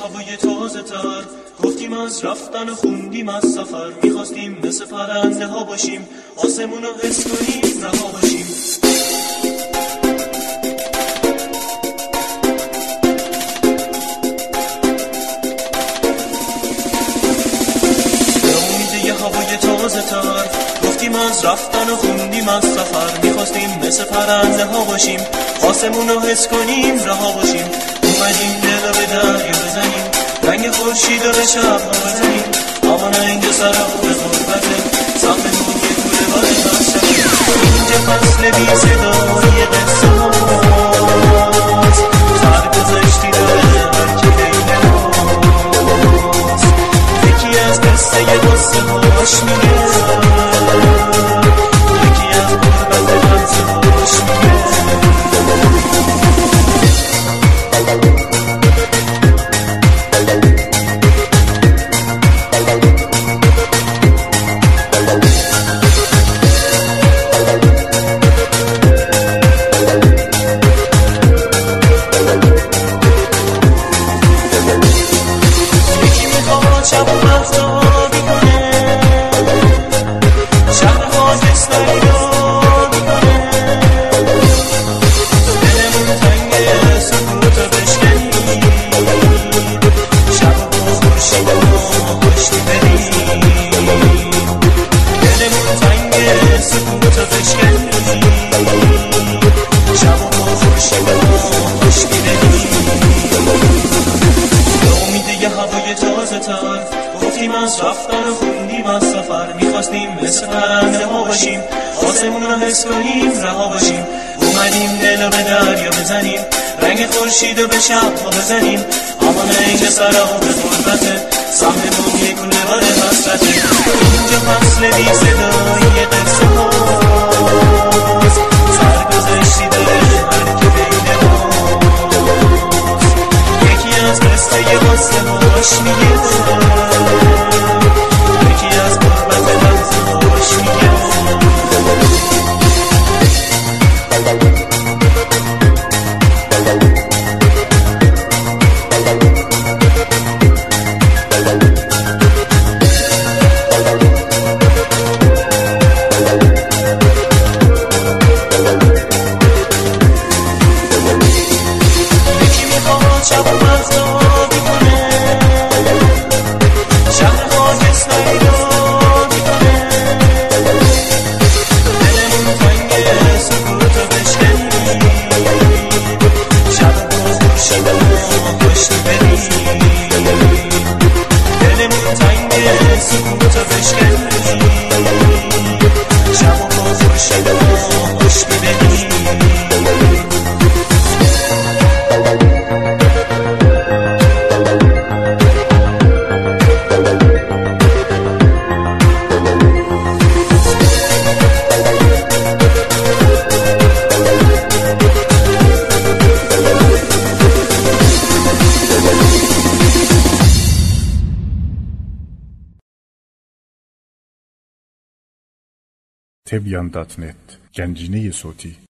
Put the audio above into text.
هوای تازه تر، گفتیم از رفتن و خوندیم از سفر، میخواستیم مثل پرنده ها باشیم، آسمون رو حس کنیم رها باشیم. به امید یه هوای تازه تر، گفتیم از رفتن و خوندیم از سفر، میخواستیم مثل پرنده ها باشیم، آسمون رو حس کنیم رها باشیم. اومدیم دل رو به دریا بزنیم، رنگ خورشید رو به شب ها بزنیم، اما نه اینجا سر رو به غربته، سهممون یه کوره بار هست. اینجا فصل بی صدای قصه هاست، سرگذشتی داره هر که بین ماست، یکی از قصه هاش میگه، یکی از غربت قصه هاش میگه. گفتیم از رفتن و خوندیم از سفر، میخواستیم مثل پرنده ها باشیم، آسمون رو حس کنیم رها باشیم. اومدیم دل رو به دریا بزنیم، رنگ خورشید رو به شب ها بزنیم، اما نه اینجا سرا به غربته، سهممون یه کوله بار حسرته. اینجا فصل بی صدای قصه هاست، سرگذشتی داره هر که بین ماست، یکی از قصه هاش میگه، یکی از غربت هاش میگه. تبیان.net گنجینه صوتی